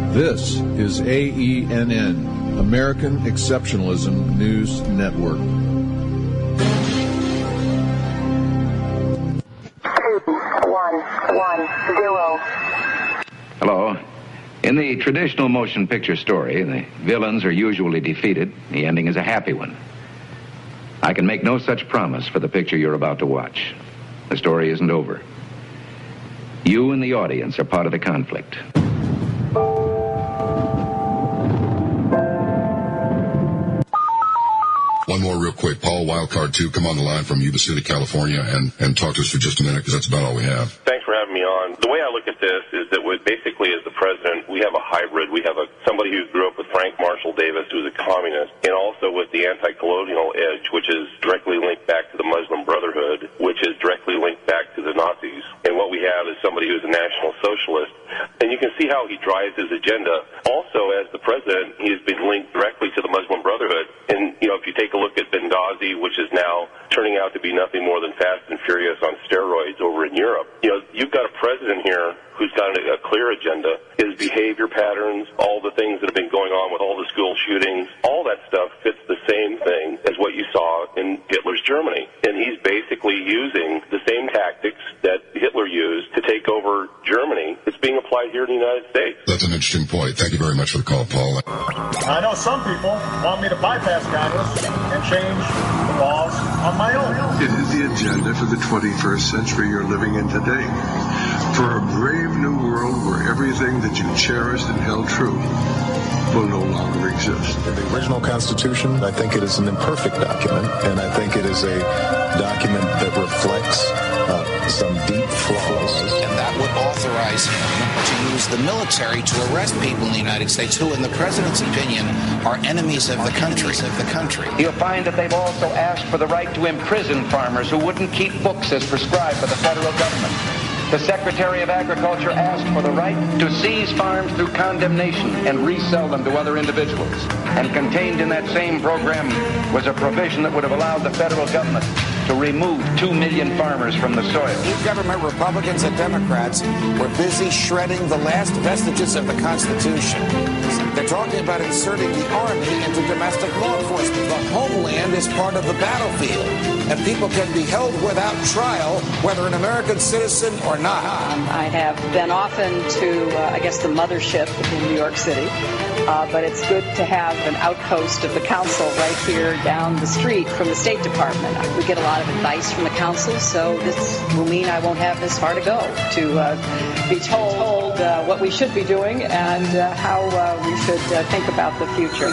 This is AENN, American Exceptionalism News Network. 2110. Hello. In the traditional motion picture story, the villains are usually defeated. The ending is a happy one. I can make no such promise for the picture you're about to watch. The story isn't over. You and the audience are part of the conflict. One more real quick. Paul, Wildcard 2, come on the line from Yuba City, California, and talk to us for just a minute, because that's about all we have. Thanks for having me on. The way I look at this is that basically as the president, we have a hybrid. We have somebody who grew up with Frank Marshall Davis, who's a communist, and also with the anti-colonial edge, which is directly linked back to the Muslim Brotherhood, which is directly linked back to the Nazis. And what we have is somebody who's a national socialist. And you can see how he drives his agenda. Also, as the president, he has been linked directly to the Muslim Brotherhood. And, if you take a look at Benghazi, which is now turning out to be nothing more than Fast and Furious on steroids over in Europe, you've got a president here who's got a clear agenda. His behavior patterns, all the things that have been going on with all the school shootings, all that stuff fits the same thing as what you saw in Hitler's Germany. And he's basically using the same tactics that Hitler used to take over Germany. It's being applied here in the United States. That's an interesting point. Thank you very much for the call, Paul. I know some people want me to bypass Congress and change the laws on my own. It is the agenda for the 21st century you're living in today. For a brave new world where everything that you cherished and held true will no longer exist. The original Constitution, I think it is an imperfect document, and I think it is a document that reflects some deep flaws. And that would authorize him to use the military to arrest people in the United States who, in the president's opinion, are enemies of the country. You'll find that they've also asked for the right to imprison farmers who wouldn't keep books as prescribed by the federal government. The Secretary of Agriculture asked for the right to seize farms through condemnation and resell them to other individuals. And contained in that same program was a provision that would have allowed the federal government to remove 2 million farmers from the soil. Government, Republicans and Democrats, were busy shredding the last vestiges of the Constitution. They're talking about inserting the Army into domestic law enforcement. The homeland is part of the battlefield, and people can be held without trial, whether an American citizen or not. I have been often to, the mothership in New York City, but it's good to have an outpost of the council right here down the street from the State Department. We get a lot of advice from the council, so this will mean I won't have this far to go to be told what we should be doing and how we should think about the future.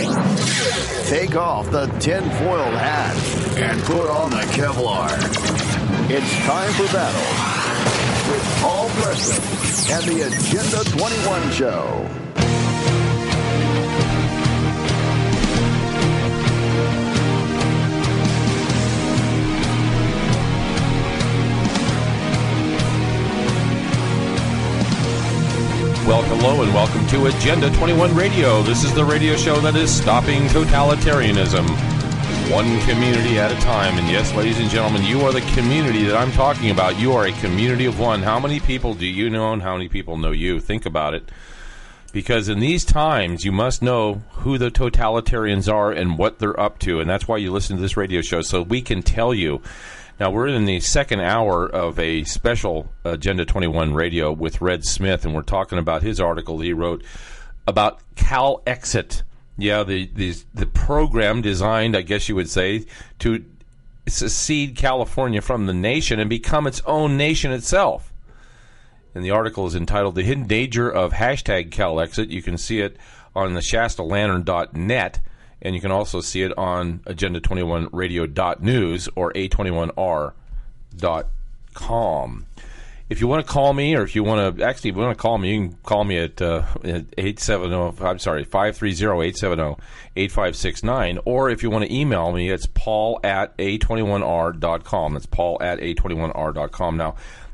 Take off the tinfoil hat and put on the Kevlar. It's time for battle with Paul Preston and the Agenda 21 Show. Well, hello and welcome to Agenda 21 Radio. This is the radio show that is stopping totalitarianism, one community at a time. And yes, ladies and gentlemen, you are the community that I'm talking about. You are a community of one. How many people do you know and how many people know you? Think about it. Because in these times, you must know who the totalitarians are and what they're up to. And that's why you listen to this radio show, so we can tell you. Now, we're in the second hour of a special Agenda 21 Radio with Red Smith, and we're talking about his article he wrote about CalExit. Yeah, the program designed, I guess you would say, to secede California from the nation and become its own nation itself. And the article is entitled The Hidden Danger of #CalExit. You can see it on the ShastaLantern.net. And you can also see it on agenda21radio.news or a21r.com. If you want to call me, or if you want to, actually, if you want to call me, you can call me at 530-870-8569. Or if you want to email me, it's paul@a21r.com. That's paul@a21r.com. Now,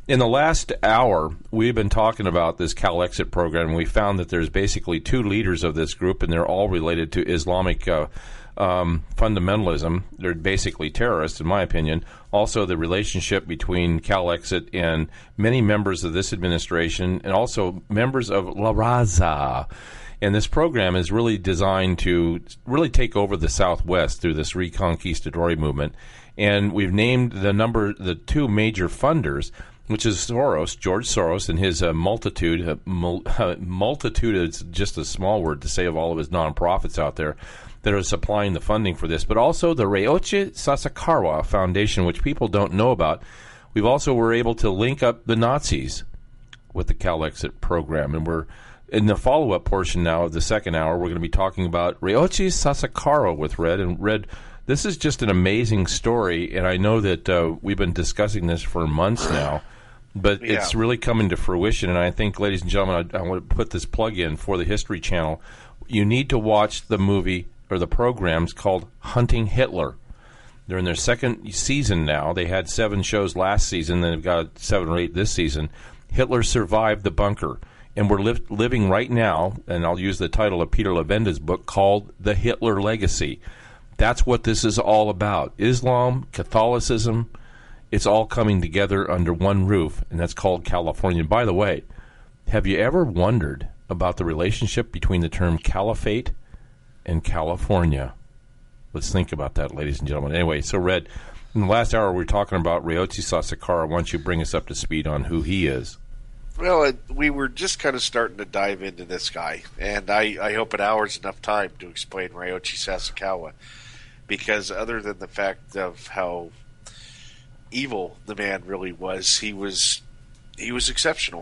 In the last hour, we've been talking about this CalExit program, and we found that there's basically two leaders of this group, and they're all related to Islamic fundamentalism. They're basically terrorists, in my opinion. Also, the relationship between CalExit and many members of this administration, and also members of La Raza. And this program is really designed to really take over the Southwest through this Reconquistador movement. And we've named the two major funders, which is Soros, George Soros, and his multitude. Multitude is just a small word to say of all of his nonprofits out there that are supplying the funding for this, but also the Ryoichi Sasakawa Foundation, which people don't know about. We've also were able to link up the Nazis with the CalExit program, and we're in the follow-up portion now of the second hour. We're going to be talking about Ryoichi Sasakawa with Red. And Red, this is just an amazing story, and I know that we've been discussing this for months now, but it's really coming to fruition. And I think, ladies and gentlemen, I want to put this plug in for the History Channel. You need to watch the movie or the programs called Hunting Hitler. They're in their second season now. They had 7 shows last season, then they've got 7 or 8 this season. Hitler survived the bunker. And we're living right now, and I'll use the title of Peter Levenda's book called The Hitler Legacy. That's what this is all about. Islam, Catholicism, it's all coming together under one roof, and that's called California. And by the way, have you ever wondered about the relationship between the term caliphate and California? Let's think about that, ladies and gentlemen. Anyway, so Red, in the last hour we were talking about Ryoichi Sasakawa. Why don't you bring us up to speed on who he is? Well, we were just kind of starting to dive into this guy, and I hope an hour's enough time to explain Ryoichi Sasakawa, because other than the fact of how evil the man really was, he was exceptional.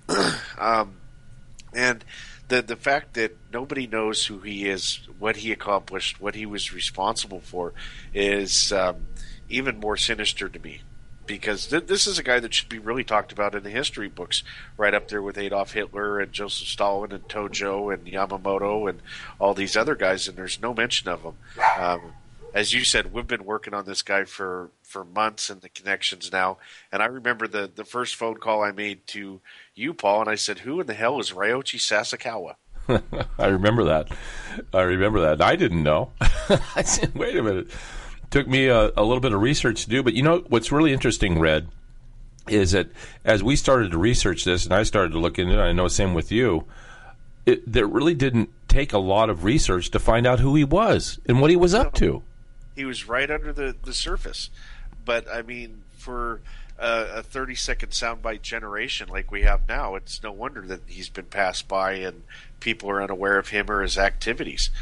And the fact that nobody knows who he is, what he accomplished, what he was responsible for, is even more sinister to me. Because this is a guy that should be really talked about in the history books, right up there with Adolf Hitler and Joseph Stalin and Tojo and Yamamoto and all these other guys, and there's no mention of them. As you said, we've been working on this guy for months and the connections now. And I remember the first phone call I made to you, Paul, and I said, who in the hell is Ryoichi Sasakawa? I remember that. I didn't know. I said, wait a minute. Took me a little bit of research to do, but you know what's really interesting, Red, is that as we started to research this, and I started to look into it, I know same with you, there really didn't take a lot of research to find out who he was and what he was up to. He was right under the surface. But, I mean, for a 30-second soundbite generation like we have now, it's no wonder that he's been passed by and people are unaware of him or his activities.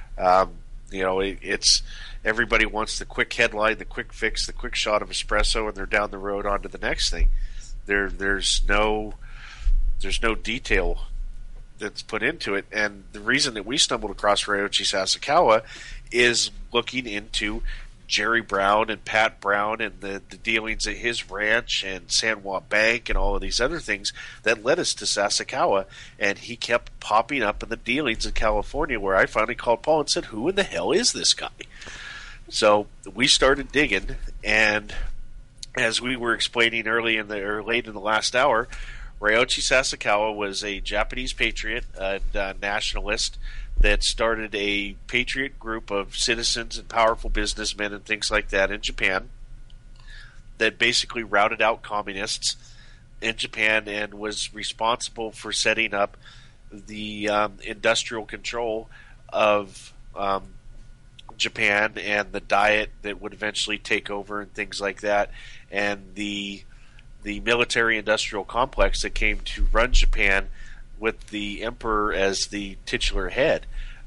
It's everybody wants the quick headline, the quick fix, the quick shot of espresso, and they're down the road onto the next thing. There's no detail that's put into it, and the reason that we stumbled across Ryoichi Sasakawa is looking into Jerry Brown and Pat Brown and the dealings at his ranch and San Juan Bank and all of these other things that led us to Sasakawa, and he kept popping up in the dealings in California, where I finally called Paul and said, who in the hell is this guy? So we started digging, and as we were explaining late in the last hour, Ryoichi Sasakawa was a Japanese patriot, a nationalist that started a patriot group of citizens and powerful businessmen and things like that in Japan that basically routed out communists in Japan and was responsible for setting up the industrial control of Japan and the diet that would eventually take over and things like that, and the military-industrial complex that came to run Japan with the emperor as the titular head.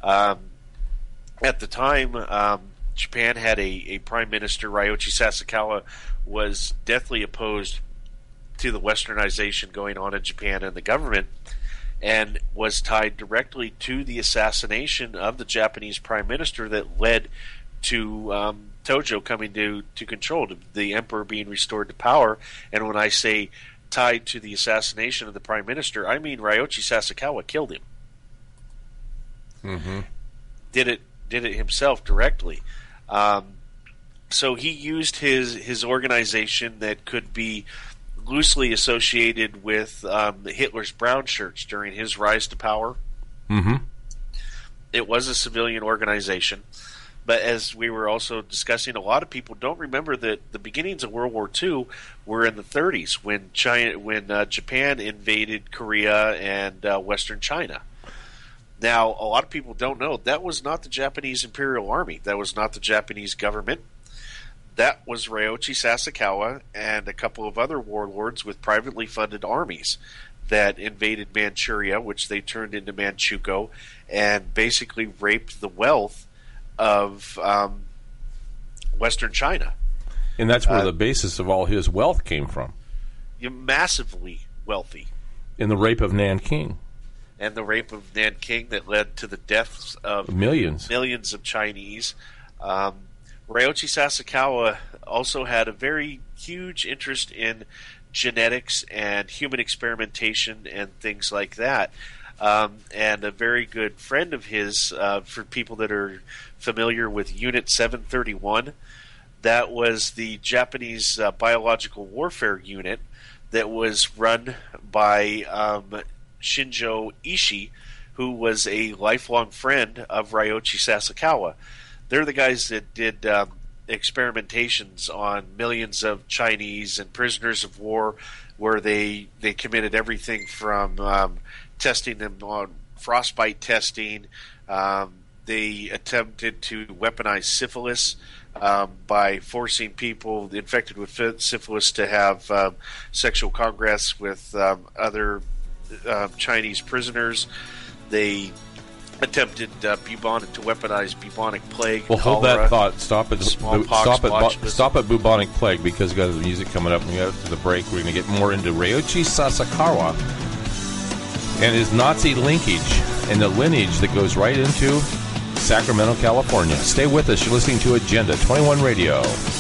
At the time, Japan had a prime minister. Ryoichi Sasakawa was deathly opposed to the westernization going on in Japan and the government, and was tied directly to the assassination of the Japanese prime minister that led to Tojo coming to control, the emperor being restored to power. And when I say tied to the assassination of the prime minister, I mean Ryoichi Sasakawa killed him. Mm-hmm. Did it himself directly. So he used his organization that could be loosely associated with Hitler's brown shirts during his rise to power. Mm-hmm. It was a civilian organization. But as we were also discussing, a lot of people don't remember that the beginnings of World War II were in the 30s when Japan invaded Korea and Western China. Now, a lot of people don't know that was not the Japanese Imperial Army. That was not the Japanese government. That was Ryoichi Sasakawa and a couple of other warlords with privately funded armies that invaded Manchuria, which they turned into Manchukuo, and basically raped the wealth of Western China. And that's where the basis of all his wealth came from. Massively wealthy. In the rape of Nanking. And the rape of Nanking that led to the deaths of millions of Chinese. Ryoichi Sasakawa also had a very huge interest in genetics and human experimentation and things like that. And a very good friend of his, for people that are familiar with Unit 731, that was the Japanese biological warfare unit that was run by Shinjo Ishii, who was a lifelong friend of Ryoichi Sasakawa. They're the guys that did experimentations on millions of Chinese and prisoners of war, where they committed everything from testing them on frostbite testing. They attempted to weaponize syphilis by forcing people infected with syphilis to have sexual congress with other Chinese prisoners. They attempted to weaponize bubonic plague. Well, hold cholera, that thought. Stop at bubonic plague, because we got the music coming up and we got to the break. We're going to get more into Ryoichi Sasakawa and his Nazi linkage and the lineage that goes right into Sacramento, California. Stay with us. You're listening to Agenda 21 Radio.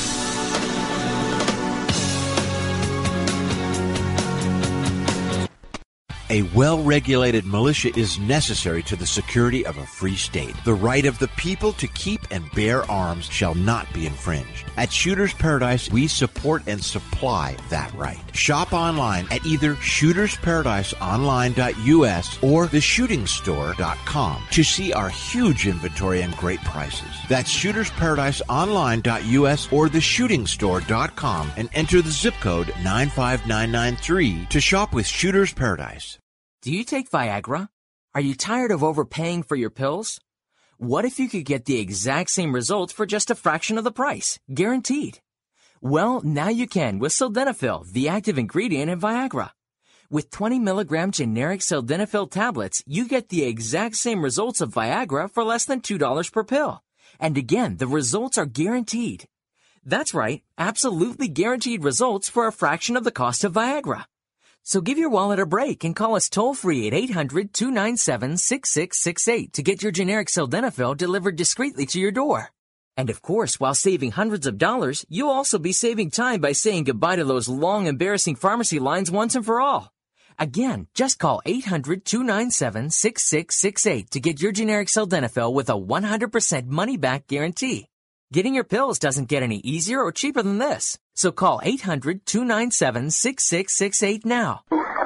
A well-regulated militia is necessary to the security of a free state. The right of the people to keep and bear arms shall not be infringed. At Shooter's Paradise, we support and supply that right. Shop online at either shootersparadiseonline.us or theshootingstore.com to see our huge inventory and great prices. That's shootersparadiseonline.us or theshootingstore.com and enter the zip code 95993 to shop with Shooter's Paradise. Do you take Viagra? Are you tired of overpaying for your pills? What if you could get the exact same results for just a fraction of the price? Guaranteed. Well, now you can with Sildenafil, the active ingredient in Viagra. With 20 milligram generic Sildenafil tablets, you get the exact same results of Viagra for less than $2 per pill. And again, the results are guaranteed. That's right, absolutely guaranteed results for a fraction of the cost of Viagra. So give your wallet a break and call us toll-free at 800-297-6668 to get your generic Sildenafil delivered discreetly to your door. And of course, while saving hundreds of dollars, you'll also be saving time by saying goodbye to those long, embarrassing pharmacy lines once and for all. Again, just call 800-297-6668 to get your generic Sildenafil with a 100% money-back guarantee. Getting your pills doesn't get any easier or cheaper than this. So call 800-297-6668 now.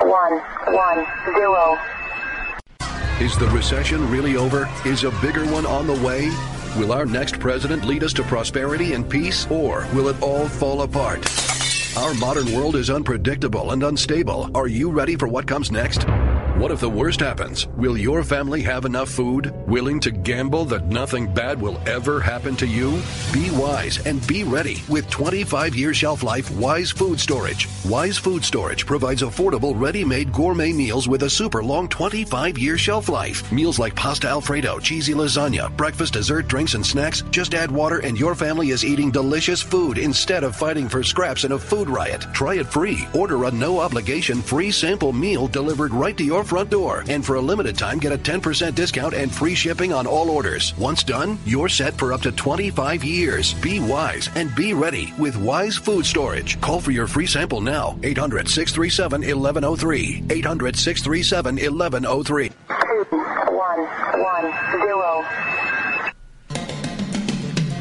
110. Is the recession really over? Is a bigger one on the way? Will our next president lead us to prosperity and peace, or will it all fall apart? Our modern world is unpredictable and unstable. Are you ready for what comes next? What if the worst happens? Will your family have enough food? Willing to gamble that nothing bad will ever happen to you? Be wise and be ready with 25-year shelf life Wise Food Storage. Wise Food Storage provides affordable, ready-made gourmet meals with a super long 25-year shelf life. Meals like pasta Alfredo, cheesy lasagna, breakfast, dessert, drinks, and snacks. Just add water and your family is eating delicious food instead of fighting for scraps in a food riot. Try it free. Order a no-obligation free sample meal delivered right to your front door. And for a limited time, get a 10% discount and free shipping on all orders. Once done, you're set for up to 25 years. Be wise and be ready with Wise Food Storage. Call for your free sample now. 800-637-1103. 800-637-1103.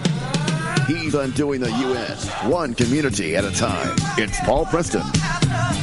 110. He's undoing the U.S. one community at a time. It's Paul Preston.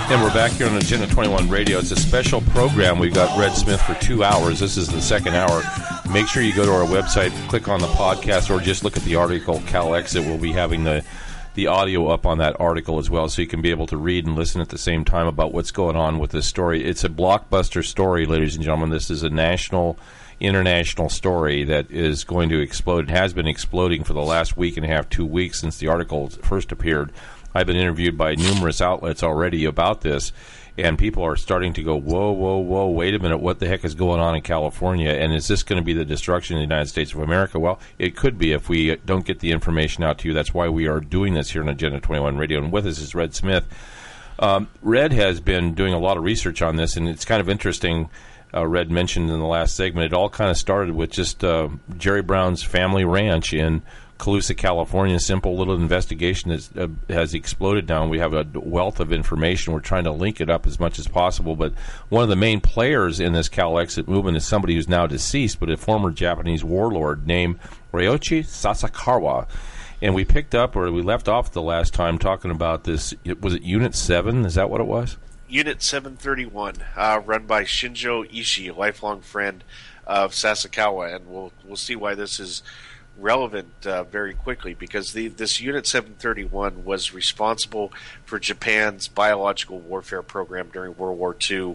And we're back here on Agenda 21 Radio. It's a special program. We've got Red Smith for 2 hours. This is the second hour. Make sure you go to our website, click on the podcast, or just look at the article, Cal Exit. We'll be having the audio up on that article as well, so you can be able to read and listen at the same time about what's going on with this story. It's a blockbuster story, ladies and gentlemen. This is a national, international story that is going to explode. It has been exploding for the last week and a half, 2 weeks since the article first appeared. I've been interviewed by numerous outlets already about this, and people are starting to go, whoa, whoa, whoa, wait a minute, what the heck is going on in California, and is this going to be the destruction of the United States of America? Well, it could be if we don't get the information out to you. That's why we are doing this here on Agenda 21 Radio, and with us is Red Smith. Red has been doing a lot of research on this, and it's kind of interesting. Red mentioned in the last segment, it all kind of started with just Jerry Brown's family ranch in Colusa, California. A simple little investigation has exploded now. We have a wealth of information. We're trying to link it up as much as possible. But one of the main players in this Cal Exit movement is somebody who's now deceased, but a former Japanese warlord named Ryoichi Sasakawa. And we picked up, or we left off the last time, talking about this. Was it Unit 7? Is that what it was? Unit 731, run by Shinjo Ishii, a lifelong friend of Sasakawa. And we'll see why this is relevant very quickly, because this Unit 731 was responsible for Japan's biological warfare program during World War II.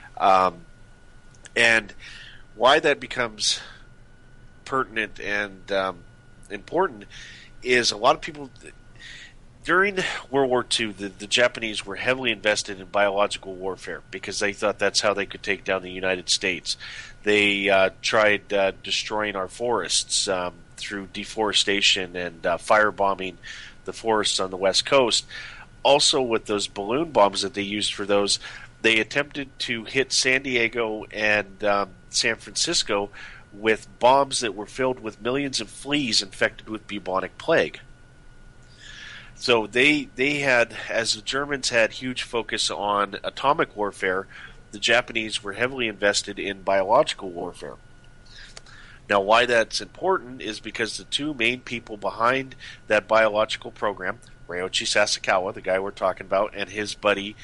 And why that becomes pertinent and important is a lot of people... During World War II, the Japanese were heavily invested in biological warfare because they thought that's how they could take down the United States. They tried destroying our forests through deforestation and firebombing the forests on the West Coast. Also, with those balloon bombs that they used for those, they attempted to hit San Diego and San Francisco with bombs that were filled with millions of fleas infected with bubonic plague. So they had, as the Germans had huge focus on atomic warfare, the Japanese were heavily invested in biological warfare. Now, why that's important is because the two main people behind that biological program, Ryoichi Sasakawa, the guy we're talking about, and his buddy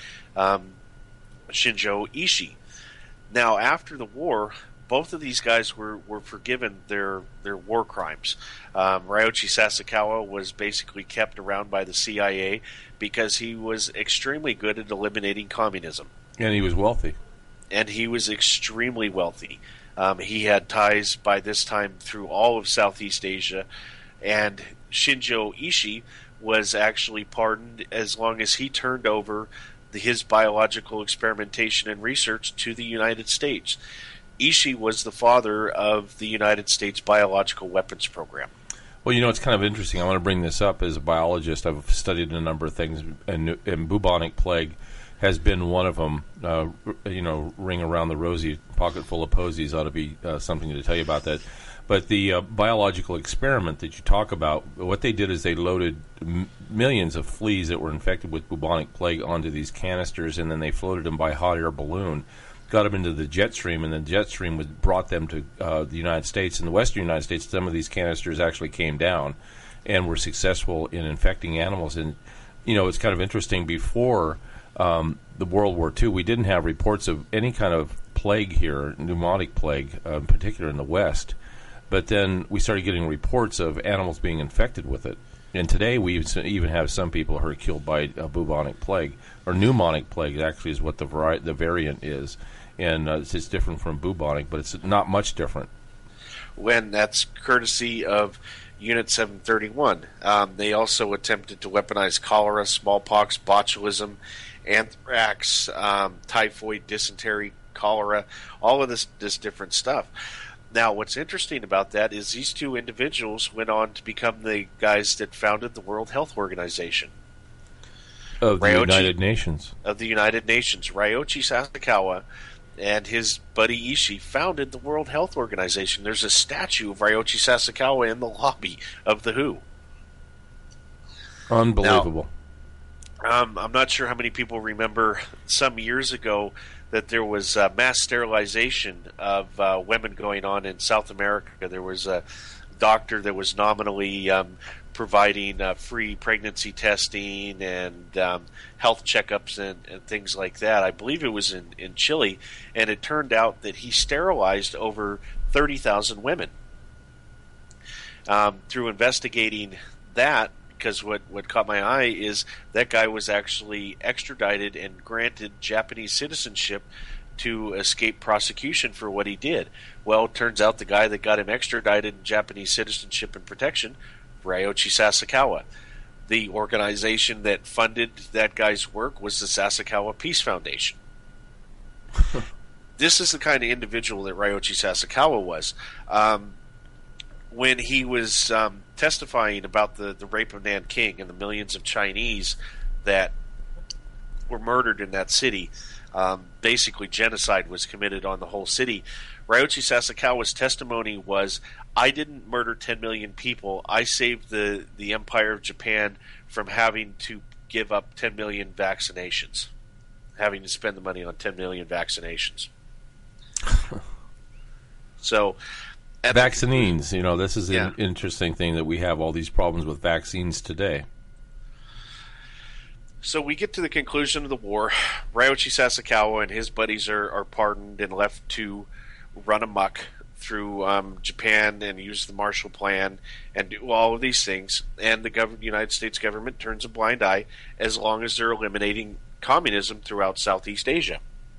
Shinjo Ishii. Now, after the war, both of these guys were forgiven their war crimes. Ryoichi Sasakawa was basically kept around by the CIA because he was extremely good at eliminating communism. And he was wealthy. And he was extremely wealthy. He had ties by this time through all of Southeast Asia, and Shinjo Ishii was actually pardoned as long as he turned over his biological experimentation and research to the United States. Ishii was the father of the United States biological weapons program. Well, it's kind of interesting. I want to bring this up as a biologist. I've studied a number of things, and bubonic plague has been one of them. Ring around the rosy, pocket full of posies ought to be something to tell you about that. But the biological experiment that you talk about, what they did is they loaded millions of fleas that were infected with bubonic plague onto these canisters, and then they floated them by hot air balloon, got them into the jet stream, and the jet stream brought them to the United States. In the western United States, some of these canisters actually came down and were successful in infecting animals. And, it's kind of interesting. Before the World War II, we didn't have reports of any kind of plague here, pneumonic plague, in particular in the West. But then we started getting reports of animals being infected with it. And today we even have some people who are killed by bubonic plague, or pneumonic plague actually is what the variant is. And it's different from bubonic, but it's not much different. When that's courtesy of Unit 731. They also attempted to weaponize cholera, smallpox, botulism, anthrax, typhoid, dysentery, cholera, all of this different stuff. Now, what's interesting about that is these two individuals went on to become the guys that founded the World Health Organization. Of the United Nations. Of the United Nations. Ryoichi Sasakawa and his buddy Ishii founded the World Health Organization. There's a statue of Ryoichi Sasakawa in the lobby of the WHO. Unbelievable. Now, I'm not sure how many people remember some years ago that there was mass sterilization of women going on in South America. There was doctor that was nominally providing free pregnancy testing and health checkups and things like that. I believe it was in Chile, and it turned out that he sterilized over 30,000 women. Through investigating that, because what caught my eye is that guy was actually extradited and granted Japanese citizenship to escape prosecution for what he did. Well, it turns out the guy that got him extradited in Japanese citizenship and protection, Ryoichi Sasakawa. The organization that funded that guy's work was the Sasakawa Peace Foundation. This is the kind of individual that Ryoichi Sasakawa was. When he was testifying about the rape of Nanking and the millions of Chinese that were murdered in that city, basically genocide was committed on the whole city. Ryoichi Sasakawa's testimony was, I didn't murder 10 million people. I saved the Empire of Japan from having to give up 10 million vaccinations, having to spend the money on 10 million vaccinations. So, vaccines, this is an interesting thing that we have all these problems with vaccines today. So we get to the conclusion of the war. Ryoichi Sasakawa and his buddies are pardoned and left to run amok through Japan and use the Marshall Plan and do all of these things. And the United States government turns a blind eye as long as they're eliminating communism throughout Southeast Asia.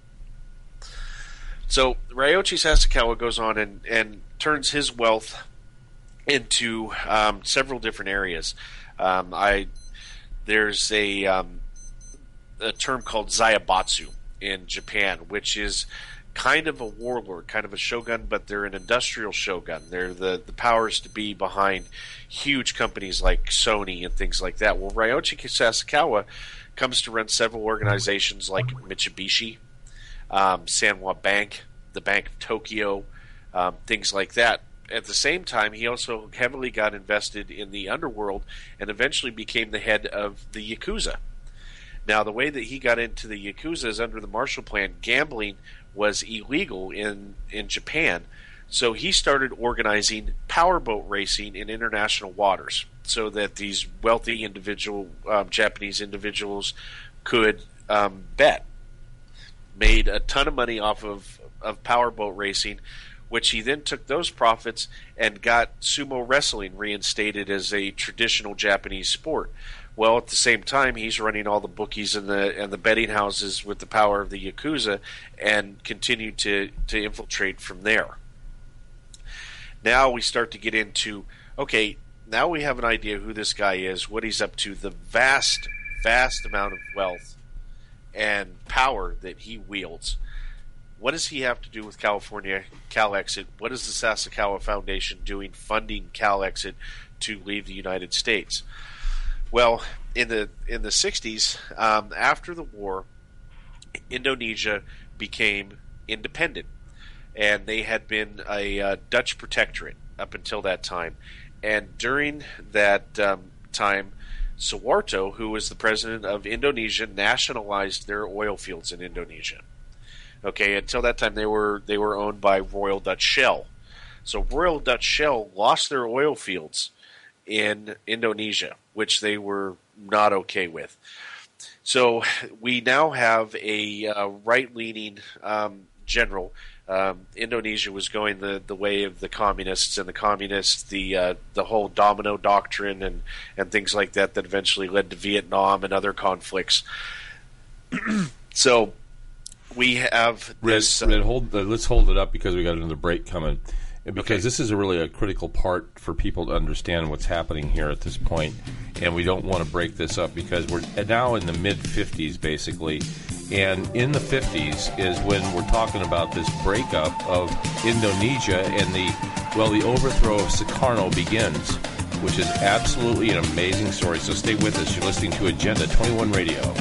So Ryoichi Sasakawa goes on and turns his wealth into several different areas. There's a term called Zaibatsu in Japan, which is kind of a warlord, kind of a shogun, but they're an industrial shogun. They're the powers to be behind huge companies like Sony and things like that. Well, Ryoichi Sasakawa comes to run several organizations like Mitsubishi, Sanwa Bank, the Bank of Tokyo, things like that. At the same time, he also heavily got invested in the underworld and eventually became the head of the Yakuza. Now, the way that he got into the Yakuza is under the Marshall Plan. Gambling was illegal in Japan, so he started organizing powerboat racing in international waters so that these wealthy Japanese individuals could bet. Made a ton of money off of powerboat racing, which he then took those profits and got sumo wrestling reinstated as a traditional Japanese sport. Well, at the same time, he's running all the bookies and the betting houses with the power of the Yakuza and continued to infiltrate from there. Now we start to get into, okay, now we have an idea who this guy is, what he's up to, the vast, vast amount of wealth and power that he wields. What does he have to do with California CalExit? What is the Sasakawa Foundation doing funding CalExit to leave the United States? Well, in the 60s, after the war, Indonesia became independent, and they had been a Dutch protectorate up until that time. And during that time, Suharto, who was the president of Indonesia, nationalized their oil fields in Indonesia. Okay, until that time they were owned by Royal Dutch Shell. So Royal Dutch Shell lost their oil fields in Indonesia, which they were not okay with. So we now have a right-leaning general. Indonesia was going the way of the communists, and the communists, the whole domino doctrine and things like that eventually led to Vietnam and other conflicts. So we have this. Red, let's hold it up because we got another break coming. Because this is really a critical part for people to understand what's happening here at this point, and we don't want to break this up because we're now in the mid-50s basically, and in the 50s is when we're talking about this breakup of Indonesia and the overthrow of Sukarno begins, which is absolutely an amazing story. So stay with us. You're listening to Agenda 21 Radio.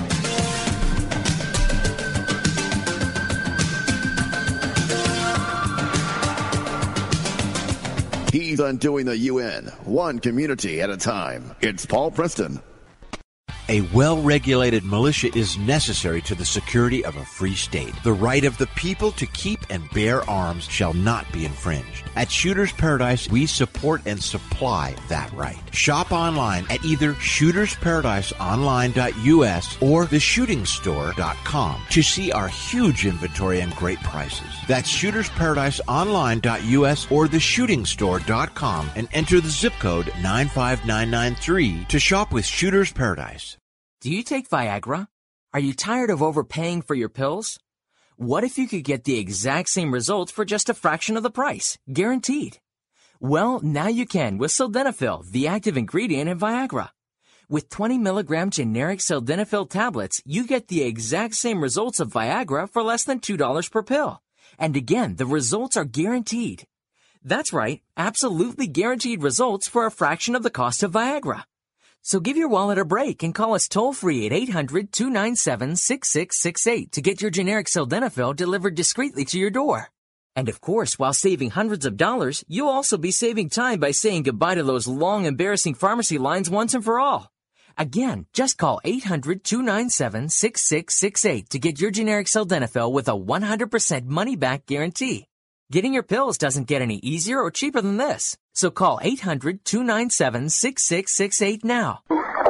He's undoing the UN, one community at a time. It's Paul Preston. A well-regulated militia is necessary to the security of a free state. The right of the people to keep and bear arms shall not be infringed. At Shooters Paradise, we support and supply that right. Shop online at either shootersparadiseonline.us or theshootingstore.com to see our huge inventory and great prices. That's shootersparadiseonline.us or theshootingstore.com and enter the zip code 95993 to shop with Shooters Paradise. Do you take Viagra? Are you tired of overpaying for your pills? What if you could get the exact same results for just a fraction of the price? Guaranteed. Well, now you can with Sildenafil, the active ingredient in Viagra. With 20 milligram generic Sildenafil tablets, you get the exact same results of Viagra for less than $2 per pill. And again, the results are guaranteed. That's right, absolutely guaranteed results for a fraction of the cost of Viagra. So give your wallet a break and call us toll-free at 800-297-6668 to get your generic Sildenafil delivered discreetly to your door. And of course, while saving hundreds of dollars, you'll also be saving time by saying goodbye to those long, embarrassing pharmacy lines once and for all. Again, just call 800-297-6668 to get your generic Sildenafil with a 100% money-back guarantee. Getting your pills doesn't get any easier or cheaper than this. So call 800-297-6668 now.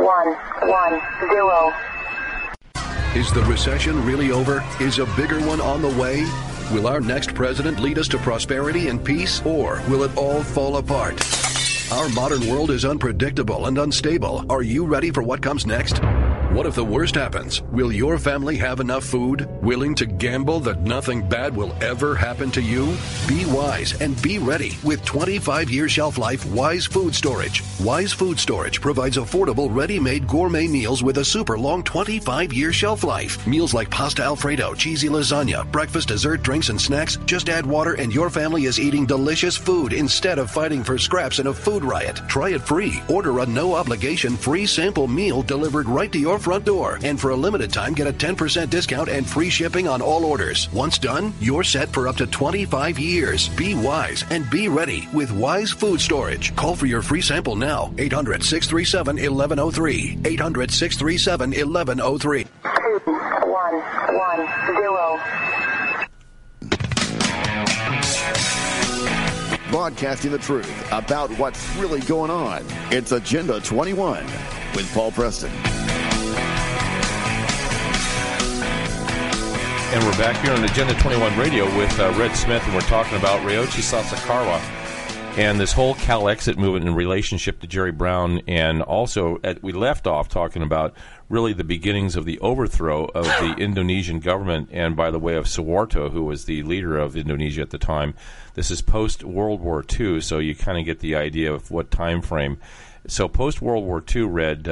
110. Is the recession really over? Is a bigger one on the way? Will our next president lead us to prosperity and peace, or will it all fall apart? Our modern world is unpredictable and unstable. Are you ready for what comes next? What if the worst happens? Will your family have enough food? Willing to gamble that nothing bad will ever happen to you? Be wise and be ready with 25-year shelf life Wise Food Storage. Wise Food Storage provides affordable, ready-made gourmet meals with a super long 25-year shelf life. Meals like pasta Alfredo, cheesy lasagna, breakfast, dessert, drinks, and snacks. Just add water and your family is eating delicious food instead of fighting for scraps in a food riot. Try it free. Order a no-obligation free sample meal delivered right to your front door. And for a limited time, get a 10% discount and free shipping on all orders. Once done, you're set for up to 25 years. Be wise and be ready with Wise Food Storage. Call for your free sample now. 800-637-1103. 800-637-1103. 2110. Broadcasting the truth about what's really going on. It's Agenda 21 with Paul Preston. And we're back here on Agenda 21 Radio with Red Smith, and we're talking about Ryoichi Sasakawa and this whole Cal-Exit movement in relationship to Jerry Brown. And also, we left off talking about really the beginnings of the overthrow of the Indonesian government, and by the way of Suharto, who was the leader of Indonesia at the time. This is post-World War II, so you kind of get the idea of what time frame. So post-World War II, read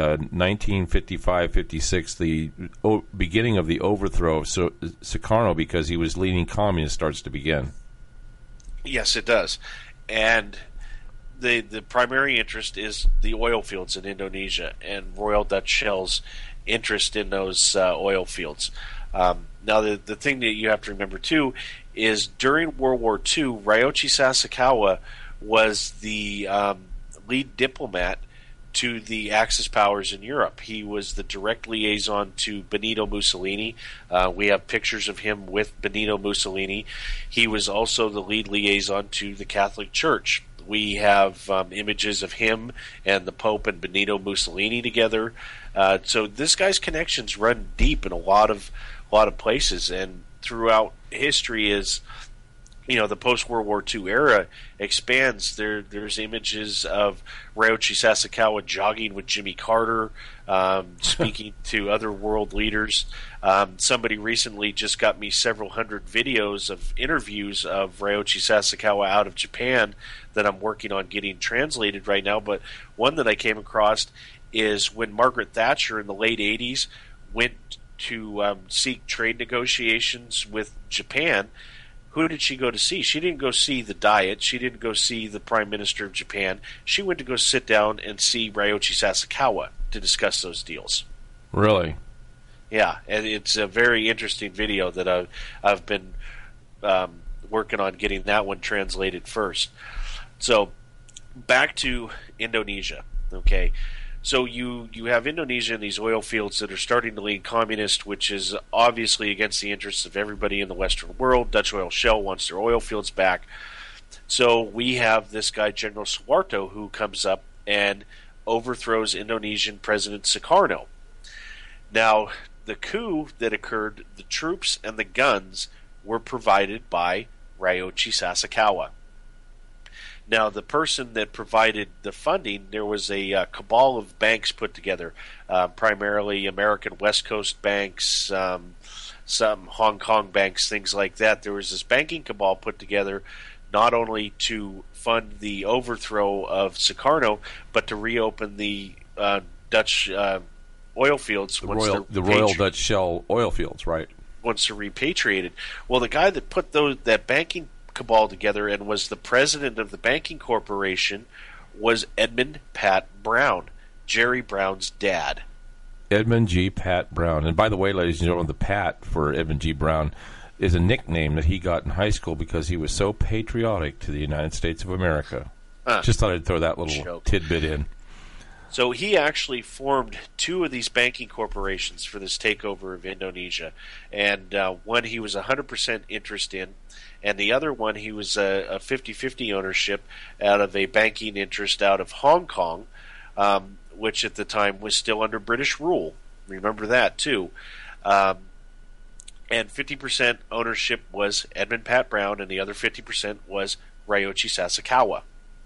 1955-56, the beginning of the overthrow of Sukarno because he was leading communists starts to begin. Yes, it does. And the primary interest is the oil fields in Indonesia and Royal Dutch Shell's interest in those oil fields. Now, the thing that you have to remember, too, is during World War II, Ryoichi Sasakawa was the lead diplomat to the Axis powers in Europe. He was the direct liaison to Benito Mussolini. We have pictures of him with Benito Mussolini. He was also the lead liaison to the Catholic Church. We have images of him and the Pope and Benito Mussolini together. So this guy's connections run deep in a lot of places, and throughout history is, the post-World War II era expands. There's images of Ryoichi Sasakawa jogging with Jimmy Carter, speaking to other world leaders. Somebody recently just got me several hundred videos of interviews of Ryoichi Sasakawa out of Japan that I'm working on getting translated right now. But one that I came across is when Margaret Thatcher in the late 80s went to seek trade negotiations with Japan. Who did she go to see? She didn't go see the Diet. She didn't go see the Prime Minister of Japan. She went to go sit down and see Ryoichi Sasakawa to discuss those deals. Really? Yeah, and it's a very interesting video that I've been working on getting that one translated first. So, back to Indonesia. Okay, So you have Indonesia and these oil fields that are starting to lean communist, which is obviously against the interests of everybody in the Western world. Dutch Oil Shell wants their oil fields back. So we have this guy, General Suharto, who comes up and overthrows Indonesian President Sukarno. Now, the coup that occurred, the troops and the guns were provided by Ryoichi Sasakawa. Now, the person that provided the funding, there was a cabal of banks put together, primarily American West Coast banks, some Hong Kong banks, things like that. There was this banking cabal put together not only to fund the overthrow of Sukarno, but to reopen the Dutch oil fields. The Royal Dutch Shell oil fields, right? Once they're repatriated. Well, the guy that put that banking cabal together and was the president of the banking corporation was Edmund Pat Brown, Jerry Brown's dad. Edmund G. Pat Brown. And by the way, ladies and gentlemen, the Pat for Edmund G. Brown is a nickname that he got in high school because he was so patriotic to the United States of America. Just thought I'd throw that little tidbit in. So he actually formed two of these banking corporations for this takeover of Indonesia. And one he was 100% interest in, and the other one he was a 50-50 ownership out of a banking interest out of Hong Kong, which at the time was still under British rule. Remember that, too. And 50% ownership was Edmund Pat Brown, and the other 50% was Ryoichi Sasakawa.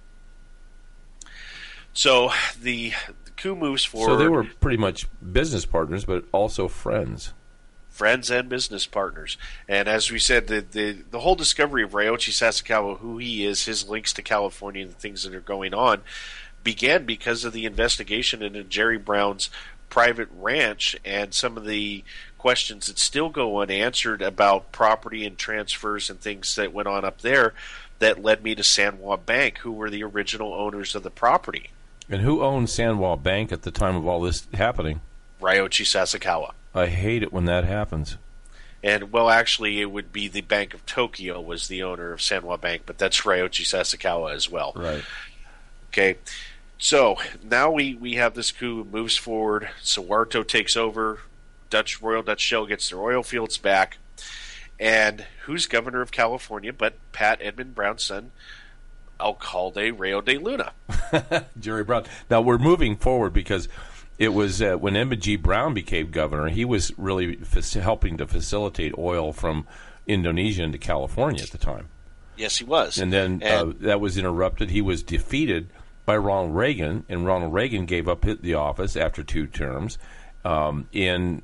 So the coup moves forward. So they were pretty much business partners, but also friends. Friends and business partners. And as we said, the whole discovery of Ryoichi Sasakawa, who he is, his links to California and the things that are going on, began because of the investigation into Jerry Brown's private ranch and some of the questions that still go unanswered about property and transfers and things that went on up there that led me to Sanwa Bank, who were the original owners of the property. And who owned Sanwa Bank at the time of all this happening? Ryoichi Sasakawa. I hate it when that happens. And, well, actually, it would be the Bank of Tokyo was the owner of Sanwa Bank, but that's Ryoichi Sasakawa as well. Right. Okay. So, now we have this coup, moves forward, Suharto takes over, Royal Dutch Shell gets their oil fields back, and who's governor of California but Pat Edmund Brown's son, Alcalde Rayo de Luna. Jerry Brown. Now, we're moving forward because it was when Edmund G. Brown became governor, he was really helping to facilitate oil from Indonesia into California at the time. Yes, he was. And then that was interrupted. He was defeated by Ronald Reagan, and Ronald Reagan gave up the office after 2 terms in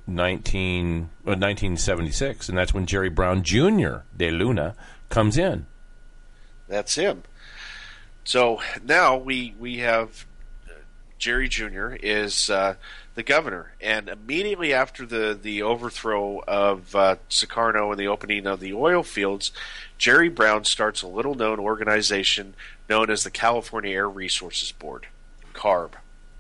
1976, and that's when Jerry Brown Jr. de Luna comes in. That's him. So now we have Jerry Jr. is the governor, and immediately after the overthrow of Sukarno and the opening of the oil fields, Jerry Brown starts a little-known organization known as the California Air Resources Board, CARB.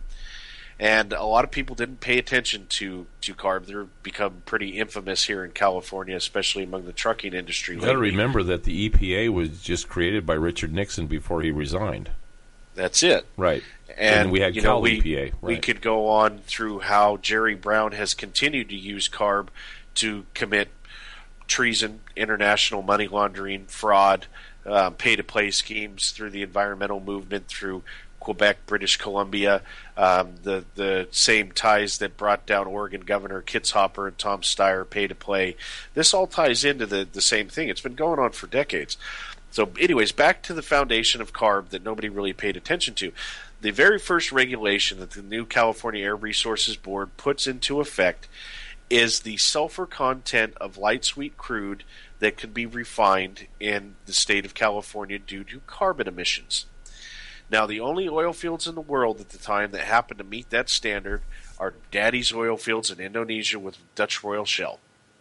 And a lot of people didn't pay attention to CARB. They've become pretty infamous here in California, especially among the trucking industry. You've got to remember that the EPA was just created by Richard Nixon before he resigned. That's it. Right. And we had Cal EPA. Right. We could go on through how Jerry Brown has continued to use CARB to commit treason, international money laundering, fraud, pay-to-play schemes through the environmental movement, through Quebec, British Columbia, the same ties that brought down Oregon Governor Kitzhaber and Tom Steyer, pay-to-play. This all ties into the same thing. It's been going on for decades. So anyways, back to the foundation of CARB that nobody really paid attention to. The very first regulation that the new California Air Resources Board puts into effect is the sulfur content of light sweet crude that can be refined in the state of California due to carbon emissions. Now, the only oil fields in the world at the time that happened to meet that standard are Daddy's oil fields in Indonesia with Dutch Royal Shell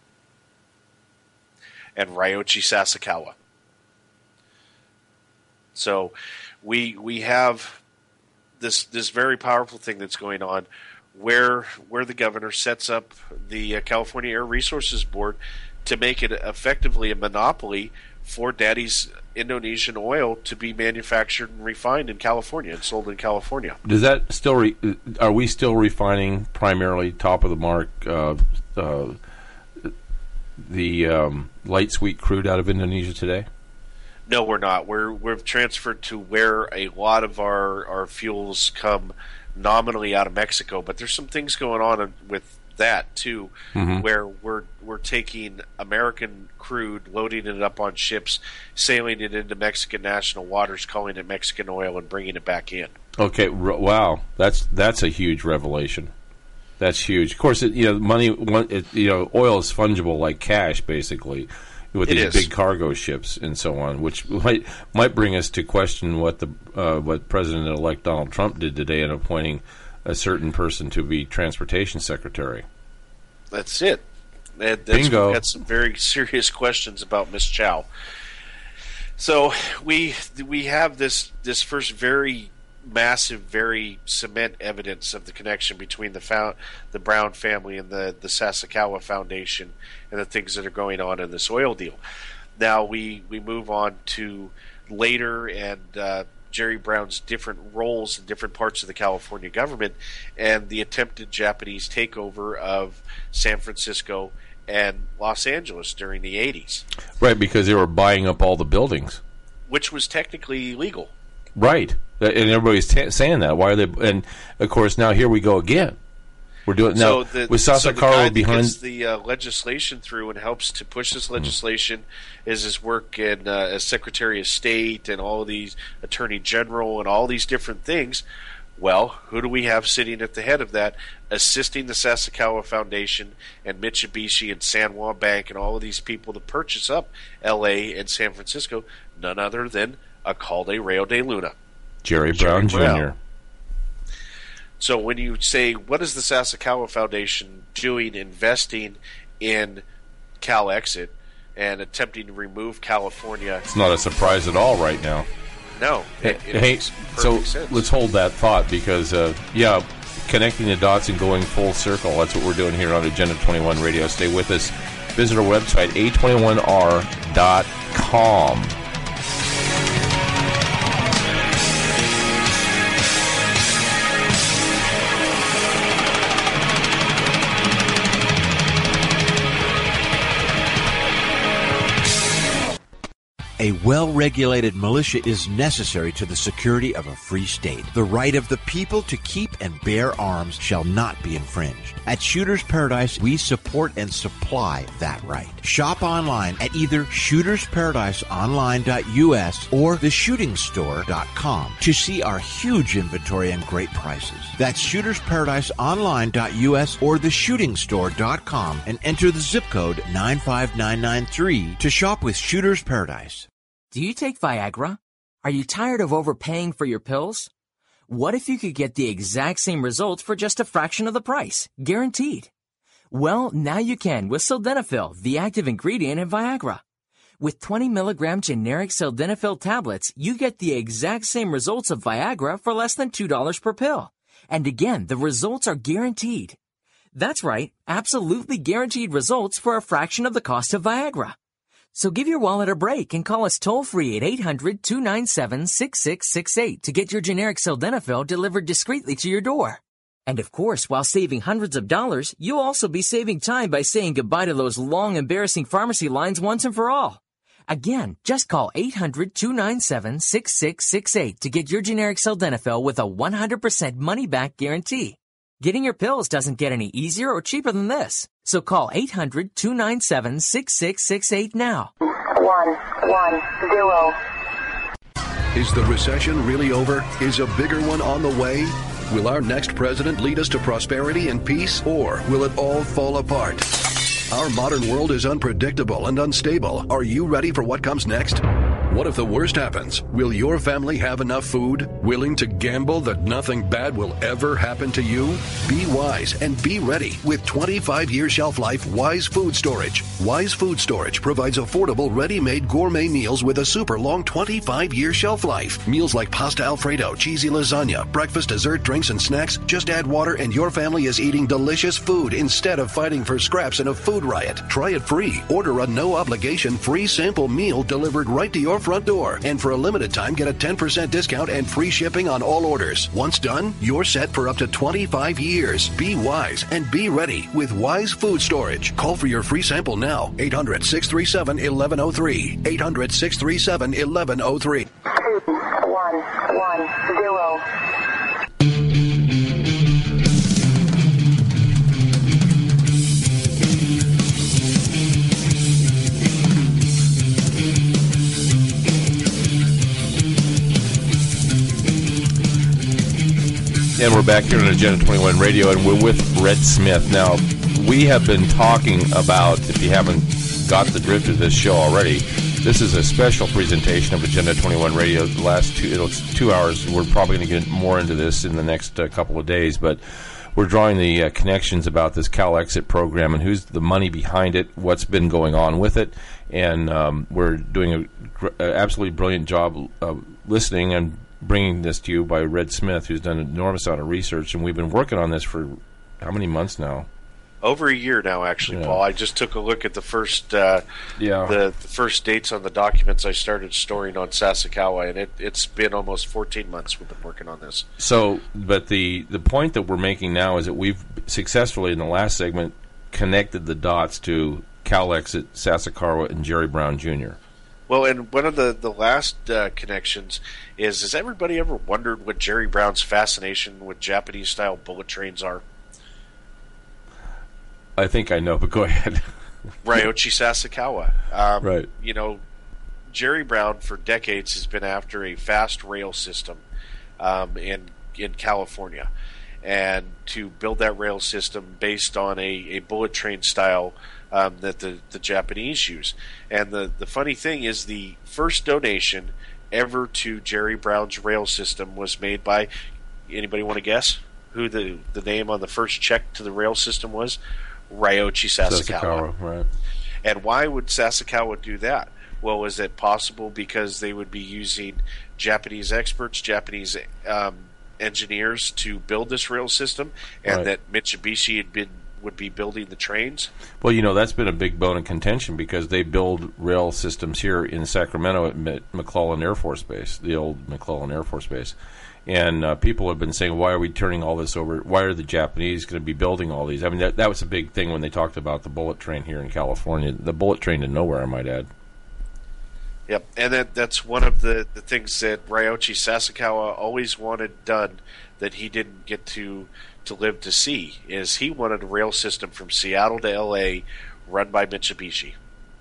and Ryoichi Sasakawa. So we have this very powerful thing that's going on where the governor sets up the California Air Resources Board to make it effectively a monopoly for Daddy's Indonesian oil to be manufactured and refined in California and sold in California. Does that still? Are we still refining primarily top of the mark the light sweet crude out of Indonesia today? No, we're not. We've transferred to where a lot of our fuels come nominally out of Mexico, but there's some things going on with that too, where we're taking American crude, loading it up on ships, sailing it into Mexican national waters, calling it Mexican oil, and bringing it back in. Okay, wow, that's a huge revelation. That's huge. Of course, money. Oil is fungible like cash, basically, with these big cargo ships and so on, which might bring us to question what what President-elect Donald Trump did today in appointing a certain person to be transportation secretary. That's it. Bingo. We've had some very serious questions about Ms. Chow. So we have this first very massive, very cement evidence of the connection between the Brown family and the Sasakawa Foundation and the things that are going on in this oil deal. Now we move on to later and Jerry Brown's different roles in different parts of the California government and the attempted Japanese takeover of San Francisco and Los Angeles during the 80s. Right, because they were buying up all the buildings. Which was technically illegal. Right. And everybody's saying that. Why are they? And, of course, now here we go again. We're doing now with Sasakawa behind the legislation through and helps to push this legislation is his work in as Secretary of State and all of these Attorney General and all these different things. Well, who do we have sitting at the head of that, assisting the Sasakawa Foundation and Mitsubishi and San Juan Bank and all of these people to purchase up L.A. and San Francisco? None other than Alcalde Rayo de Luna, Jerry Brown Jr. So when you say, what is the Sasakawa Foundation doing investing in CalExit and attempting to remove California? It's not a surprise at all right now. No. So let's hold that thought because, connecting the dots and going full circle, that's what we're doing here on Agenda 21 Radio. Stay with us. Visit our website, a21r.com. A well-regulated militia is necessary to the security of a free state. The right of the people to keep and bear arms shall not be infringed. At Shooters Paradise, we support and supply that right. Shop online at either shootersparadiseonline.us or theshootingstore.com to see our huge inventory and great prices. That's shootersparadiseonline.us or theshootingstore.com and enter the zip code 95993 to shop with Shooters Paradise. Do you take Viagra? Are you tired of overpaying for your pills? What if you could get the exact same results for just a fraction of the price? Guaranteed. Well, now you can with Sildenafil, the active ingredient in Viagra. With 20 milligram generic Sildenafil tablets, you get the exact same results of Viagra for less than $2 per pill. And again, the results are guaranteed. That's right, absolutely guaranteed results for a fraction of the cost of Viagra. So give your wallet a break and call us toll-free at 800-297-6668 to get your generic Sildenafil delivered discreetly to your door. And of course, while saving hundreds of dollars, you'll also be saving time by saying goodbye to those long, embarrassing pharmacy lines once and for all. Again, just call 800-297-6668 to get your generic Sildenafil with a 100% money-back guarantee. Getting your pills doesn't get any easier or cheaper than this. So call 800-297-6668 now. 110. Is the recession really over? Is a bigger one on the way? Will our next president lead us to prosperity and peace, or will it all fall apart? Our modern world is unpredictable and unstable. Are you ready for what comes next? What if the worst happens? Will your family have enough food? Willing to gamble that nothing bad will ever happen to you? Be wise and be ready with 25-year shelf life Wise Food Storage. Wise Food Storage provides affordable, ready-made gourmet meals with a super long 25-year shelf life. Meals like pasta Alfredo, cheesy lasagna, breakfast, dessert, drinks, and snacks. Just add water and your family is eating delicious food instead of fighting for scraps in a food riot. Try it free. Order a no-obligation free sample meal delivered right to your front door. And for a limited time, get a 10% discount and free shipping on all orders. Once done, you're set for up to 25 years. Be wise and be ready with Wise Food Storage. Call for your free sample now. 800-637-1103. 800-637-1103. 2110. And we're back here on Agenda 21 Radio, and we're with Red Smith. Now, we have been talking about, if you haven't got the drift of this show already, this is a special presentation of Agenda 21 Radio. The last 2 hours, we're probably going to get more into this in the next couple of days, but we're drawing the connections about this Cal Exit program and who's the money behind it, what's been going on with it, and we're doing an absolutely brilliant job listening and bringing this to you by Red Smith, who's done an enormous amount of research, and we've been working on this for how many months now? Over a year now, actually, Paul. I just took a look at the first the first dates on the documents I started storing on Sasakawa, and it's been almost 14 months we've been working on this. So, but the point that we're making now is that we've successfully, in the last segment, connected the dots to Cal Exit, Sasakawa, and Jerry Brown Jr. Well, and one of the last connections is, has everybody ever wondered what Jerry Brown's fascination with Japanese-style bullet trains are? I think I know, but go ahead. Ryoichi Sasakawa. Right. You know, Jerry Brown for decades has been after a fast rail system in California, and to build that rail system based on a bullet train style that the Japanese use. And the funny thing is, the first donation ever to Jerry Brown's rail system was made by, anybody want to guess who the name on the first check to the rail system was? Ryoichi Sasakawa. Right. And why would Sasakawa do that? Well, is it possible because they would be using Japanese experts, Japanese engineers to build this rail system, and that Mitsubishi would be building the trains? Well, you know, that's been a big bone of contention because they build rail systems here in Sacramento at McClellan Air Force Base, the old McClellan Air Force Base. And people have been saying, why are we turning all this over? Why are the Japanese going to be building all these? I mean, that was a big thing when they talked about the bullet train here in California. The bullet train to nowhere, I might add. Yep, and that's one of the things that Ryoichi Sasakawa always wanted done that he didn't get to live to see, is he wanted a rail system from Seattle to L.A. run by Mitsubishi.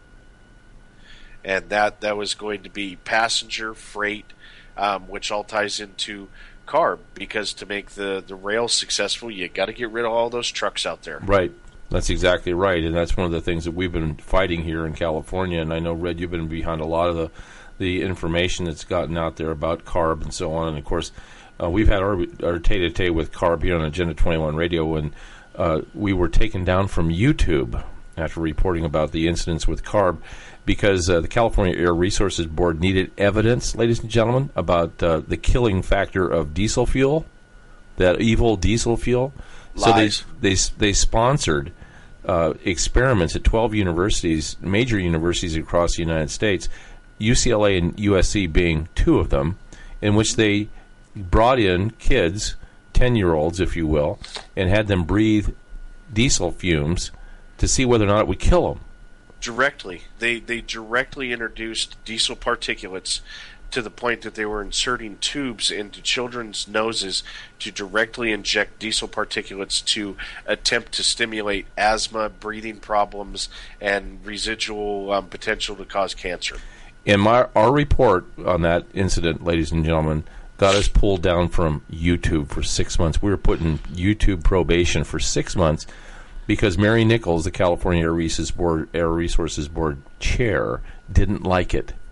And that was going to be passenger, freight, which all ties into CARB, because to make the rail successful, you got to get rid of all those trucks out there. Right. That's exactly right, and that's one of the things that we've been fighting here in California. And I know, Red, you've been behind a lot of the information that's gotten out there about CARB and so on. And of course, we've had our tete-a-tete with CARB here on Agenda 21 Radio when we were taken down from YouTube after reporting about the incidents with CARB, because the California Air Resources Board needed evidence, ladies and gentlemen, about the killing factor of diesel fuel, that evil diesel fuel. Lies. So they sponsored experiments at 12 universities, major universities across the United States, UCLA and USC being two of them, in which they brought in kids, 10-year-olds, if you will, and had them breathe diesel fumes to see whether or not it would kill them. Directly. They directly introduced diesel particulates to the point that they were inserting tubes into children's noses to directly inject diesel particulates to attempt to stimulate asthma, breathing problems, and residual potential to cause cancer. And our report on that incident, ladies and gentlemen, got us pulled down from YouTube for 6 months. We were put in YouTube probation for 6 months because Mary Nichols, the California Air Resources Board chair, didn't like it.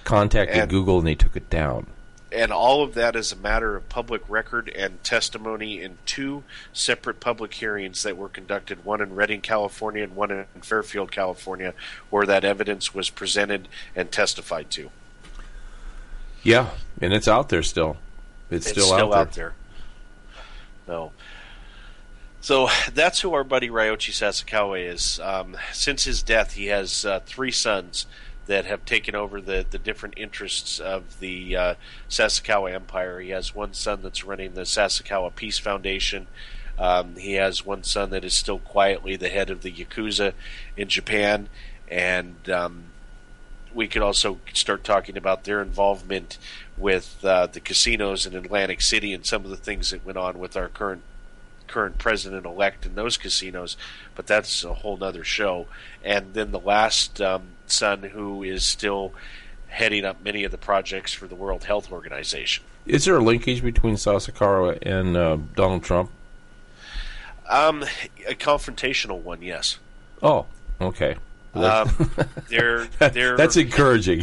contacted Google and they took it down. And all of that is a matter of public record and testimony in 2 separate public hearings that were conducted, one in Redding, California, and one in Fairfield, California, where that evidence was presented and testified to. Yeah, and it's out there still. It's still out there. No. So that's who our buddy Ryoichi Sasakawa is. Since his death, he has 3 sons that have taken over the different interests of the Sasakawa Empire. He has one son that's running the Sasakawa Peace Foundation. He has one son that is still quietly the head of the Yakuza in Japan. And we could also start talking about their involvement with the casinos in Atlantic City and some of the things that went on with our current president-elect in those casinos, but that's a whole nother show. And then the last son, who is still heading up many of the projects for the World Health Organization. Is there a linkage between Sasakawa and Donald Trump? A confrontational one, yes. Oh, okay. They're that's encouraging.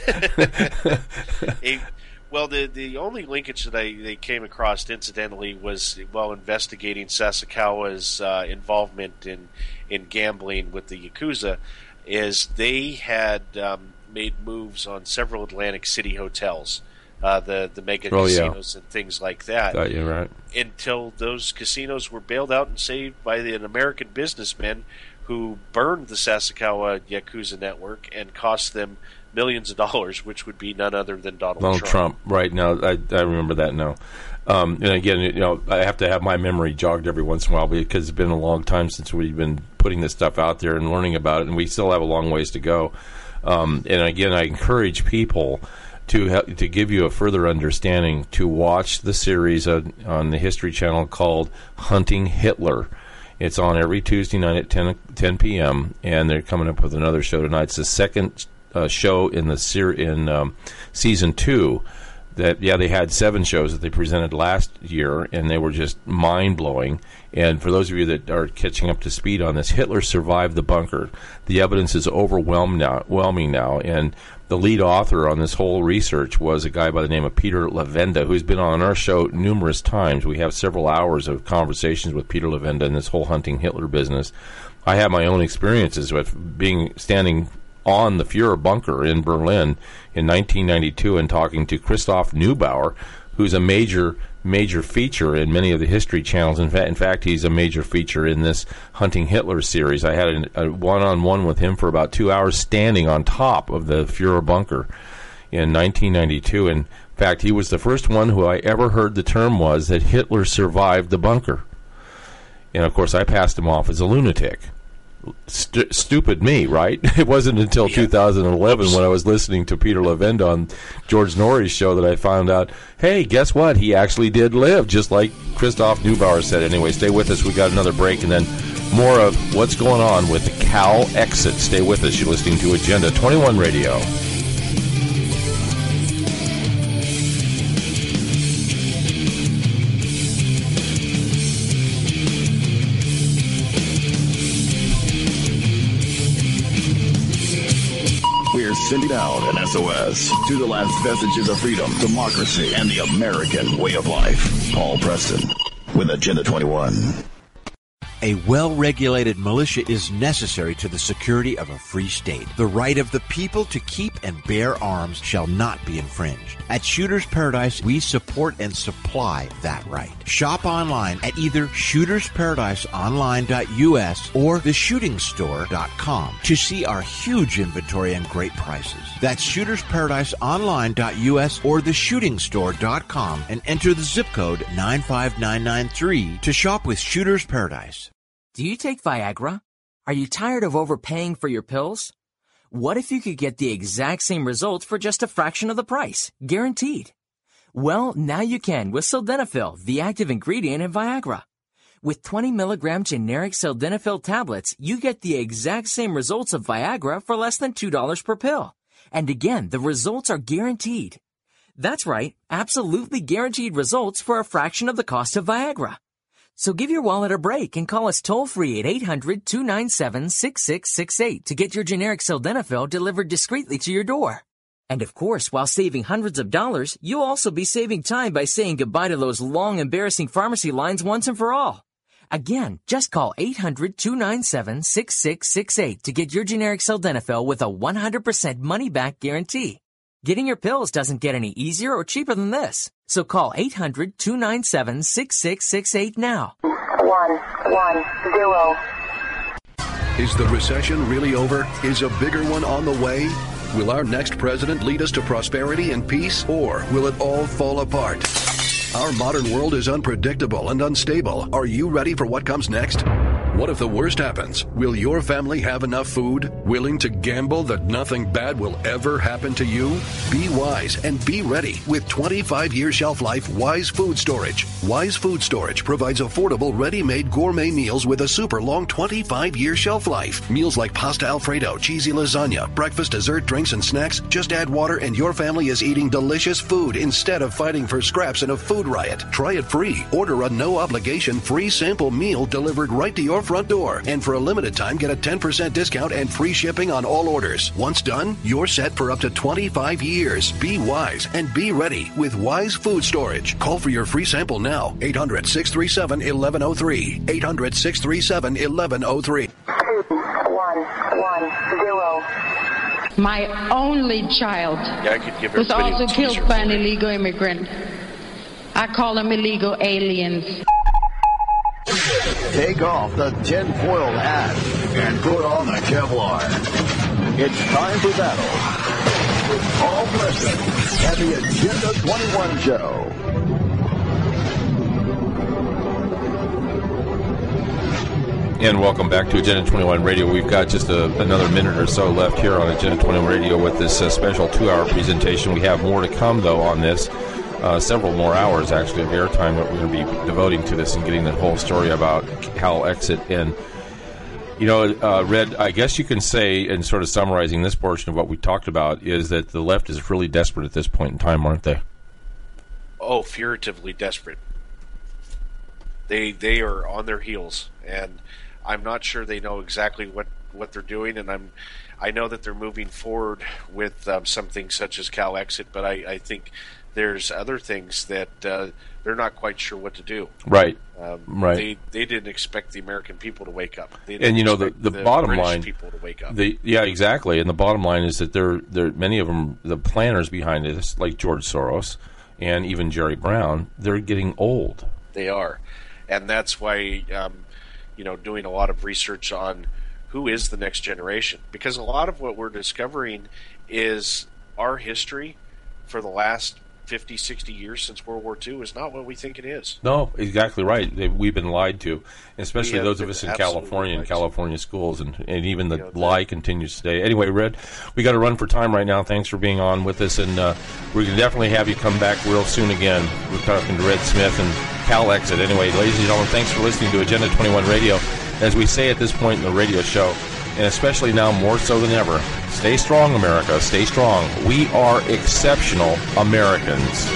Well, the only linkage that they came across, incidentally, was while investigating Sasakawa's involvement in gambling with the Yakuza, is they had made moves on several Atlantic City hotels, the mega casinos and things like that. You're right. Until those casinos were bailed out and saved by an American businessman who burned the Sasakawa Yakuza network and cost them millions of dollars, which would be none other than Donald Trump. Right now, I remember that now. And again, I have to have my memory jogged every once in a while because it's been a long time since we've been putting this stuff out there and learning about it, and we still have a long ways to go. And again, I encourage people to give you a further understanding to watch the series on the History Channel called Hunting Hitler. It's on every Tuesday night at 10 p.m., and they're coming up with another show tonight. It's the second show in the season 2. They had 7 shows that they presented last year, and they were just mind-blowing. And for those of you that are catching up to speed on this, Hitler survived the bunker. The evidence is overwhelming now, and the lead author on this whole research was a guy by the name of Peter Levenda, who's been on our show numerous times. We have several hours of conversations with Peter Levenda in this whole Hunting Hitler business. I have my own experiences with standing on the Fuhrer bunker in Berlin in 1992 and talking to Christoph Neubauer, who's a major feature in many of the History Channels. In fact, he's a major feature in this Hunting Hitler series. I had a one-on-one with him for about 2 hours standing on top of the Fuhrer bunker in 1992. In fact, he was the first one who I ever heard the term was that Hitler survived the bunker. And, of course, I passed him off as a lunatic. Stupid me, right? It wasn't until 2011 when I was listening to Peter Levenda on George Norrie's show that I found out, hey, guess what? He actually did live, just like Christoph Neubauer said. Anyway, stay with us. We got another break, and then more of what's going on with the Cal exit. Stay with us. You're listening to Agenda 21 Radio. Sending out an SOS to the last vestiges of freedom, democracy, and the American way of life. Paul Preston with Agenda 21. A well-regulated militia is necessary to the security of a free state. The right of the people to keep and bear arms shall not be infringed. At Shooters Paradise, we support and supply that right. Shop online at either shootersparadiseonline.us or theshootingstore.com to see our huge inventory and great prices. That's shootersparadiseonline.us or theshootingstore.com and enter the zip code 95993 to shop with Shooters Paradise. Do you take Viagra? Are you tired of overpaying for your pills? What if you could get the exact same results for just a fraction of the price? Guaranteed. Well, now you can with Sildenafil, the active ingredient in Viagra. With 20 milligram generic Sildenafil tablets, you get the exact same results of Viagra for less than $2 per pill. And again, the results are guaranteed. That's right, absolutely guaranteed results for a fraction of the cost of Viagra. So give your wallet a break and call us toll-free at 800-297-6668 to get your generic Sildenafil delivered discreetly to your door. And of course, while saving hundreds of dollars, you'll also be saving time by saying goodbye to those long, embarrassing pharmacy lines once and for all. Again, just call 800-297-6668 to get your generic sildenafil with a 100% money-back guarantee. Getting your pills doesn't get any easier or cheaper than this. So call 800-297-6668 now. 110. Is the recession really over? Is a bigger one on the way? Will our next president lead us to prosperity and peace, or will it all fall apart? Our modern world is unpredictable and unstable. Are you ready for what comes next? What if the worst happens? Will your family have enough food? Willing to gamble that nothing bad will ever happen to you? Be wise and be ready with 25-year shelf life Wise Food Storage. Wise Food Storage provides affordable, ready-made gourmet meals with a super long 25-year shelf life. Meals like pasta Alfredo, cheesy lasagna, breakfast, dessert, drinks, and snacks. Just add water and your family is eating delicious food instead of fighting for scraps in a food riot. Try it free. Order a no-obligation free sample meal delivered right to your front door. And for a limited time, get a 10% discount and free shipping on all orders. Once done, you're set for up to 25 years. Be wise and be ready with Wise Food Storage. Call for your free sample now. 800-637-1103. 800-637-1103. 2110. My only child was also killed by an illegal immigrant. I call them illegal aliens. Take off the tinfoil hat and put on the Kevlar. It's time for battle with Paul Preston and the Agenda 21 Show. And welcome back to Agenda 21 Radio. We've got just another minute or so left here on Agenda 21 Radio with this special 2-hour presentation. We have more to come, though, on this. Several more hours, actually, of airtime that we're going to be devoting to this and getting the whole story about Cal Exit. And, you know, Red, I guess you can say, and sort of summarizing this portion of what we talked about, is that the left is really desperate at this point in time, aren't they? Oh, furtively desperate. They are on their heels, and I'm not sure they know exactly what they're doing, and I know that they're moving forward with something such as Cal Exit, but I think there's other things that they're not quite sure what to do. Right. Right. They didn't expect the American people to wake up. They and you know the bottom British line, people to wake up. Yeah, exactly. And the bottom line is that they're many of them, the planners behind this, like George Soros and even Jerry Brown, they're getting old. They are, and that's why doing a lot of research on who is the next generation, because a lot of what we're discovering is our history for the last 50, 60 years since World War II is not what we think it is. No, exactly right. We've been lied to, especially those of us in California and California schools, and even the lie continues today. Anyway, Red, we got to run for time right now. Thanks for being on with us, and we're going to definitely have you come back real soon again. We're talking to Red Smith and Cal Exit. Anyway, ladies and gentlemen, thanks for listening to Agenda 21 Radio. As we say at this point in the radio show, and especially now more so than ever, stay strong, America. Stay strong. We are exceptional Americans.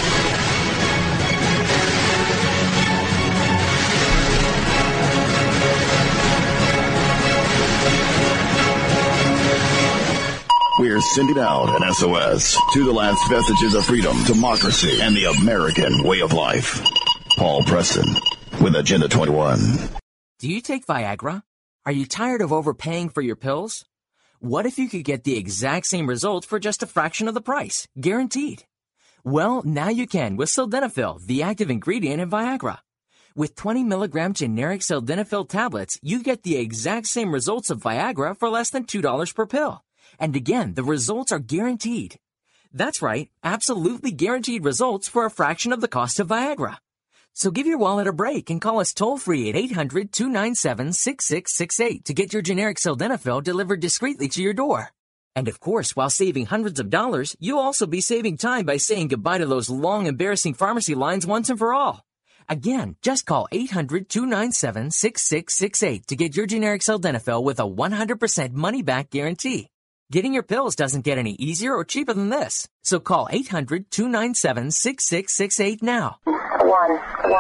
We're sending out an SOS to the last vestiges of freedom, democracy, and the American way of life. Paul Preston with Agenda 21. Do you take Viagra? Are you tired of overpaying for your pills? What if you could get the exact same results for just a fraction of the price? Guaranteed. Well, now you can with Sildenafil, the active ingredient in Viagra. With 20 milligram generic Sildenafil tablets, you get the exact same results of Viagra for less than $2 per pill. And again, the results are guaranteed. That's right, absolutely guaranteed results for a fraction of the cost of Viagra. So give your wallet a break and call us toll-free at 800-297-6668 to get your generic Sildenafil delivered discreetly to your door. And of course, while saving hundreds of dollars, you'll also be saving time by saying goodbye to those long, embarrassing pharmacy lines once and for all. Again, just call 800-297-6668 to get your generic Sildenafil with a 100% money-back guarantee. Getting your pills doesn't get any easier or cheaper than this. So call 800-297-6668 now.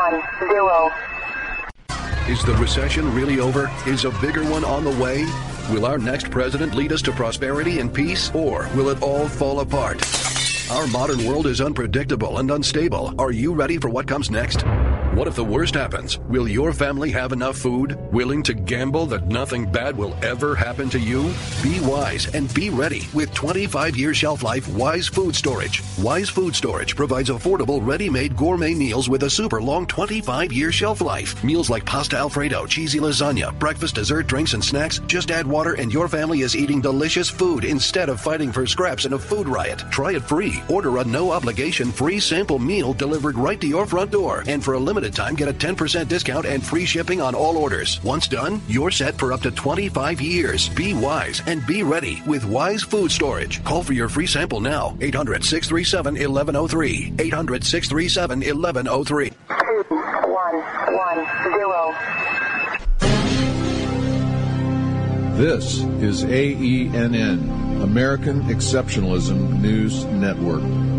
110. Is the recession really over? Is a bigger one on the way? Will our next president lead us to prosperity and peace, or will it all fall apart? Our modern world is unpredictable and unstable. Are you ready for what comes next? What if the worst happens? Will your family have enough food? Willing to gamble that nothing bad will ever happen to you? Be wise and be ready with 25-year shelf life Wise Food Storage. Wise Food Storage provides affordable, ready-made gourmet meals with a super long 25-year shelf life. Meals like pasta Alfredo, cheesy lasagna, breakfast, dessert, drinks, and snacks. Just add water and your family is eating delicious food instead of fighting for scraps in a food riot. Try it free. Order a no-obligation free sample meal delivered right to your front door. And for a limited time, get a 10% discount and free shipping on all orders. Once done, you're set for up to 25 years. Be wise and be ready with Wise Food Storage. Call for your free sample now. 800-637-1103. 800-637-1103. 2110. This is AENN, American Exceptionalism News Network.